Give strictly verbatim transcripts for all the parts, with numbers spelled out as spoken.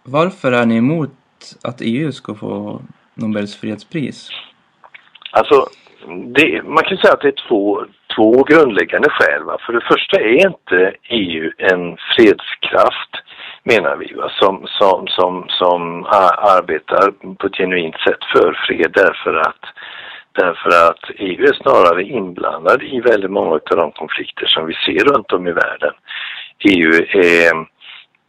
Varför är ni emot att E U ska få Nobels fredspris? Alltså, det, man kan säga att det är två, två grundläggande skäl. Va? För det första är inte E U en fredskraft, menar vi, va? Som, som, som, som arbetar på ett genuint sätt för fred, därför att, därför att E U är snarare inblandad i väldigt många av de konflikter som vi ser runt om i världen. E U är...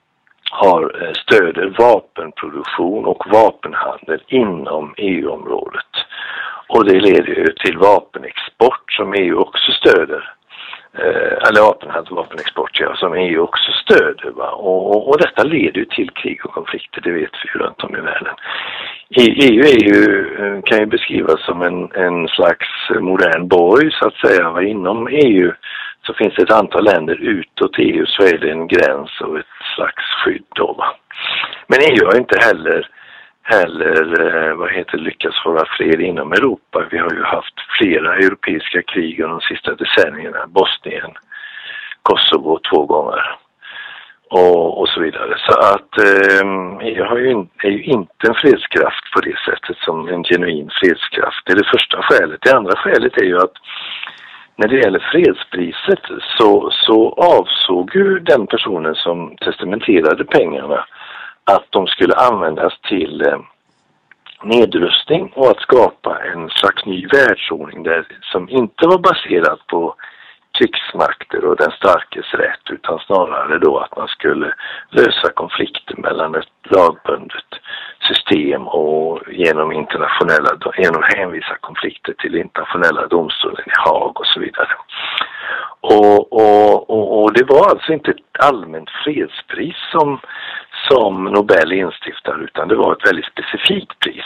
har stöder vapenproduktion och vapenhandel inom E U-området. Och det leder ju till vapenexport som E U också stöder. Eh, eller vapenhandel och vapenexport, ja, som E U också stöder. Va? Och, och, och detta leder ju till krig och konflikter, det vet vi ju runt om i världen. E U är ju, kan ju beskrivas som en, en slags modern borg, så att säga. Va? Inom E U så finns det ett antal länder utåt E U, så är det en gräns och ett slags skydd då, va? Men E U har inte heller, heller vad heter, lyckats hålla fred inom Europa. Vi har ju haft flera europeiska krig de sista decennierna. Bosnien, Kosovo två gånger och, och så vidare. Så att eh, E U har ju in, är ju inte en fredskraft på det sättet som en genuin fredskraft. Det är det första skälet. Det andra skälet är ju att när det gäller fredspriset så, så avsåg ju den personen som testamenterade pengarna att de skulle användas till eh, nedrustning och att skapa en slags ny världsordning där, som inte var baserad på krigsmakter och den starkes rätt, utan snarare då att man skulle lösa konflikter mellan ett lagbundet system och genom internationella, genom hänvisa konflikter till internationella domstolen i Haag och så vidare. Och, och, och, och det var alltså inte ett allmänt fredspris som, som Nobel instiftar, utan det var ett väldigt specifikt pris.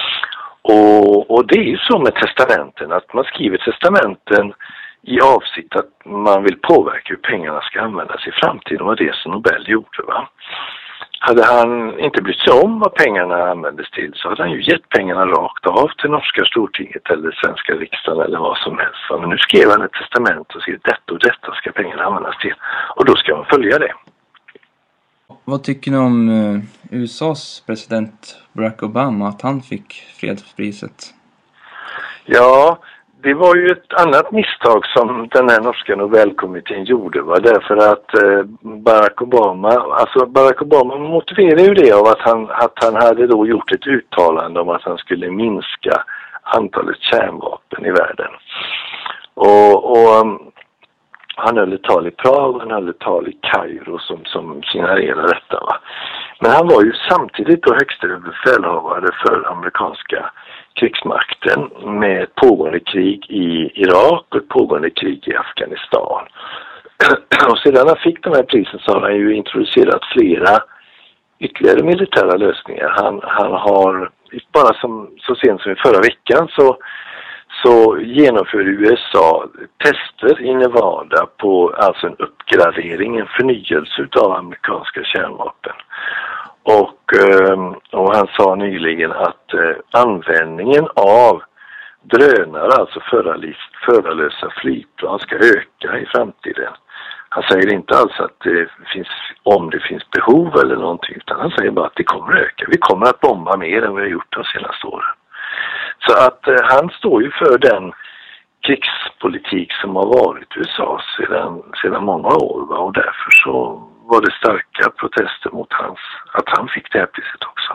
Och, och det är ju så med testamenten, att man skriver testamenten i avsikt att man vill påverka hur pengarna ska användas i framtiden, och det som Nobel gjorde, va. Hade han inte brytt sig om vad pengarna användes till, så hade han ju gett pengarna rakt av till norska stortinget eller svenska riksdagen eller vad som helst. Men nu skrev han ett testament och skrev detta och detta ska pengarna användas till, och då ska man följa det. Vad tycker ni om U S A:s president Barack Obama, att han fick fredspriset? Ja, det var ju ett annat misstag som den här norska Nobelkommittén gjorde, va? Därför att eh, Barack Obama, alltså Barack Obama motiverade ju det av att han, att han hade då gjort ett uttalande om att han skulle minska antalet kärnvapen i världen. Och, och um, han höll ett tal i Prag, han höll ett tal i Kairo som, som signalerade detta, va? Men han var ju samtidigt då högsta befälhavare för amerikanska krigsmakten med ett pågående krig i Irak och ett pågående krig i Afghanistan. Och sedan han fick de här prisen så har han ju introducerat flera ytterligare militära lösningar. Han, han har, bara som, så sent som i förra veckan så, så genomför U S A tester i Nevada på alltså en uppgradering, en förnyelse av amerikanska kärnvapen. Och, och han sa nyligen att användningen av drönare, alltså förarlösa flygplan, ska öka i framtiden. Han säger inte alls att det finns, om det finns behov eller någonting, utan han säger bara att det kommer att öka. Vi kommer att bomba mer än vi har gjort de senaste åren. Så att eh, han står ju för den krigspolitik som har varit i U S A sedan, sedan många år, va? Och därför så var det starka protester mot hans, att han fick det här priset också.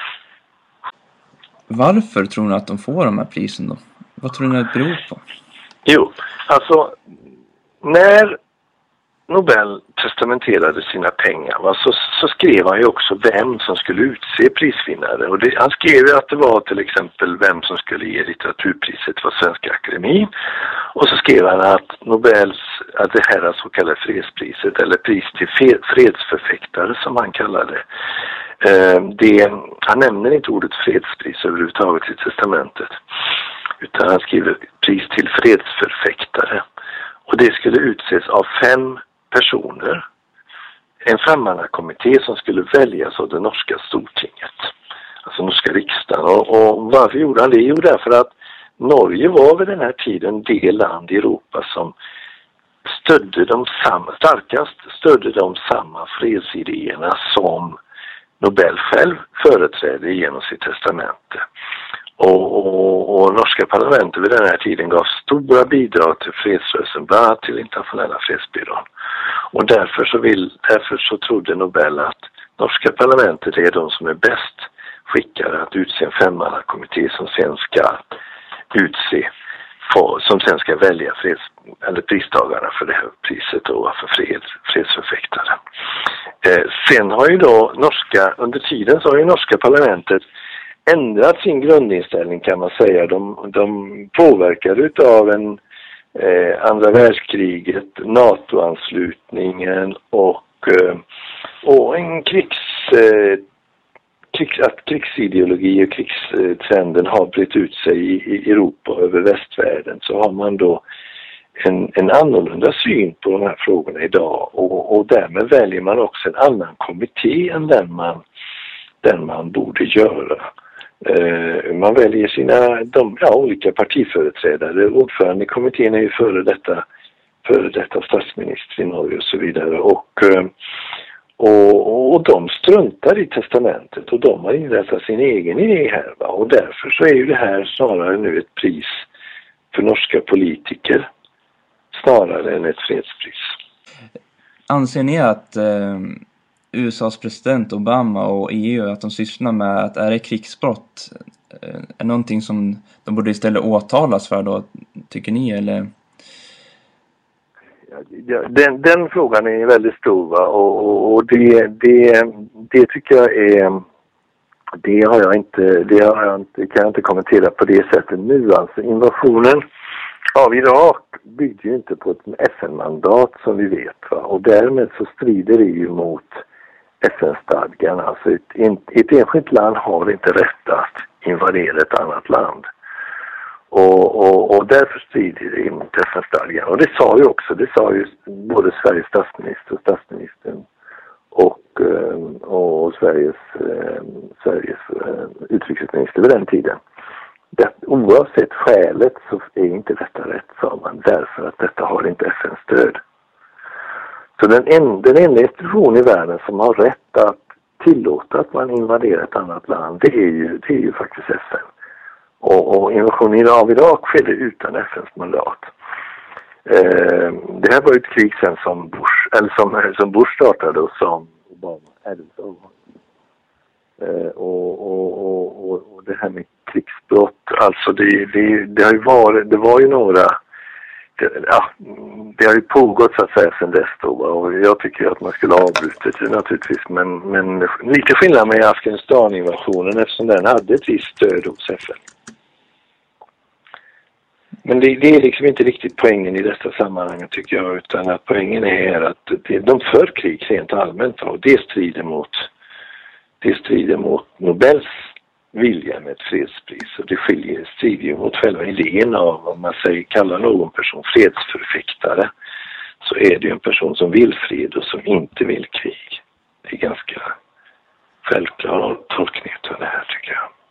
Varför tror ni att de får de här prisen då? Vad tror ni det beror på? Jo, alltså när Nobel testamenterade sina pengar, va, så, så skrev han ju också vem som skulle utse prisvinnare. Och det, han skrev ju att det var till exempel vem som skulle ge litteraturpriset var Svenska Akademin. Och så skrev han att Nobels, att det här så kallade fredspriset, eller pris till fredsförfäktare som han kallade eh, det, han nämner inte ordet fredspris överhuvudtaget i testamentet, utan han skriver pris till fredsförfäktare. Och det skulle utses av fem personer. En femmannakommitté som skulle väljas av det norska stortinget. Alltså norska riksdagen. Och, och varför gjorde han det? Jo, därför att Norge var vid den här tiden det land i Europa som stödde de samma, starkast stödde de samma fredsidéerna som Nobel själv företräder genom sitt testamente. Och, och, och norska parlamentet vid den här tiden gav stora bidrag till fredsrörelsen, bland annat till internationella fredsbyrån. Och därför så, vill, därför så trodde Nobel att norska parlamentet är de som är bäst skickade att utse en femmannakommitté som sen ska utse, som sen ska välja freds, eller pristagarna för det här priset då, för fred, fredsförfäktare. Eh, sen har ju då norska, under tiden så har ju norska parlamentet ändrat sin grundinställning, kan man säga. De, de påverkade utav en eh, andra världskriget, NATO-anslutningen och, eh, och en krigs, eh, krigs, att krigsideologi och krigstrenden har brett ut sig i, i Europa och över västvärlden, så har man då en, en annorlunda syn på de här frågorna idag, och, och därmed väljer man också en annan kommitté än den man, den man borde göra. Man väljer sina de, ja, olika partiföreträdare. Ordförande i kommittén är ju före detta, före detta statsminister i Norge och så vidare. Och, och, och de struntar i testamentet, och de har inrättat sin egen idé här. Va? Och därför så är ju det här snarare nu ett pris för norska politiker snarare än ett fredspris. Anser ni att eh... U S A:s president Obama och E U, att de sysslar med att är det krigsbrott, är någonting som de borde istället åtalas för då, tycker ni, eller? Ja, den, den frågan är väldigt stor, va? och, och, och det, det, det tycker jag är, det har jag inte, det har jag inte, kan jag inte kommentera på det sättet nu. Alltså invasionen av Irak byggde ju inte på ett F N-mandat som vi vet, va? Och därmed så strider det ju mot F N-stadgan. Alltså ett, ett enskilt land har inte rätt att invadera ett annat land. Och, och, och därför strider det mot F N-stadgan. Och det sa ju också, det sa ju både Sveriges statsminister och statsministern och, och Sveriges, Sveriges utrikesminister vid den tiden. Det, oavsett skälet så är inte detta rätt, sa man, därför att detta har inte F N-stöd. Så den, en, den enda institution i världen som har rätt att tillåta att man invaderar ett annat land, det är ju, det är ju faktiskt F N. Och, och invasionen av Irak skedde utan F N:s mandat. Eh, det här var ju ett krig sen som Bush, eller som, som Bush startade och som Obama ärvde. Eh, och, och, och, och, och det här med krigsbrott, alltså det, det, det har ju varit, det var ju några, det, ja, det har ju pågått så att säga sedan dess då, och jag tycker att man skulle avbrutit det naturligtvis, men, men lite skillnad med Afghanistan-invasionen eftersom den hade ett visst stöd hos F N. Men det, det är liksom inte riktigt poängen i detta sammanhang, tycker jag, utan att poängen är att det, de för krig rent allmänt, och det strider mot det strider mot Nobels vilja med ett fredspris, och det skiljer, strider ju mot själva idén av, om man säger, kallar någon person fredsförfäktare, så är det ju en person som vill fred och som inte vill krig. Det är ganska